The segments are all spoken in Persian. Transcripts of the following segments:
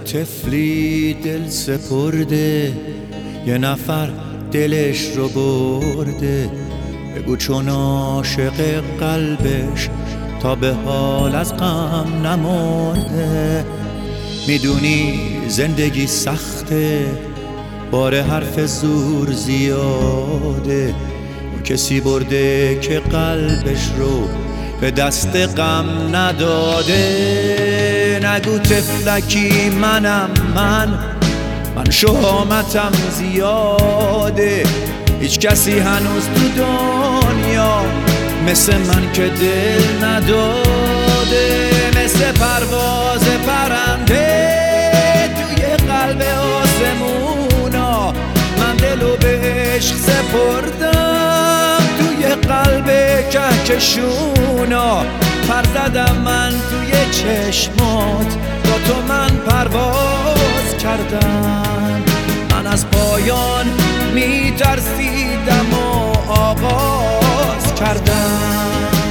طفلی دل سپرده، یه نفر دلش رو برده. بگو چون عاشق قلبش تا به حال از غم نمرده. میدونی زندگی سخته، بار حرف زور زیاده. اون کسی برده که قلبش رو به دست غم نداده. نگو طفلکی منم من شهامتم زیاده. هیچ کسی هنوز تو دنیا مثل من که دل نداده. مثل پرواز پرنده توی قلب آسمونا، من دلو به عشق سپردم توی قلب کهکشونا. پر زدم من توی چشمات، با تو من پرواز کردم. من از پایان میترسیدم و آغاز کردم.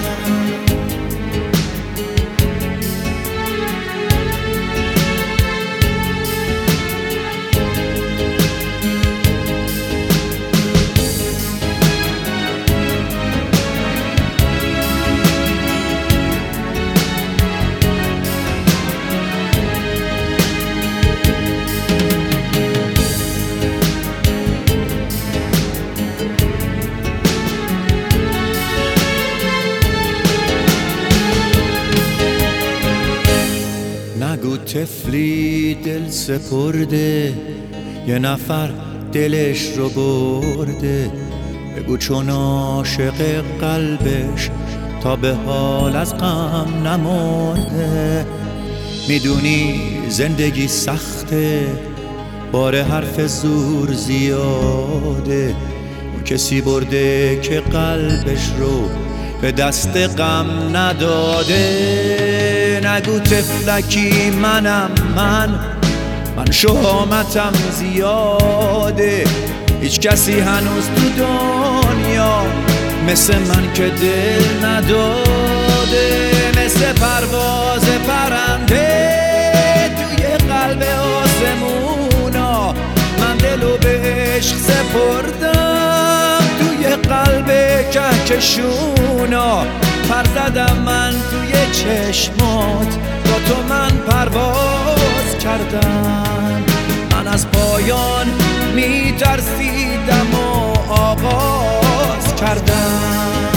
نگو طفلی دل سپرده، یه نفر دلش رو برده. بگو چون عاشق قلبش تا به حال از غم نمرده. میدونی زندگی سخته، بار حرف زور زیاده. اون کسی برده که قلبش رو به دست غم نداده. نگو طفلکی منم من شهامتم زیاده. هیچ کسی هنوز تو دنیا مثل من که دل نداده. مثل پرواز پرنده توی قلب آسمونا، من دلو به عشق سپردم توی قلب کهکشونا. پر زدم من توی چشمات، با تو من پرواز کردم. من از پایان میترسیدم و آغاز کردم.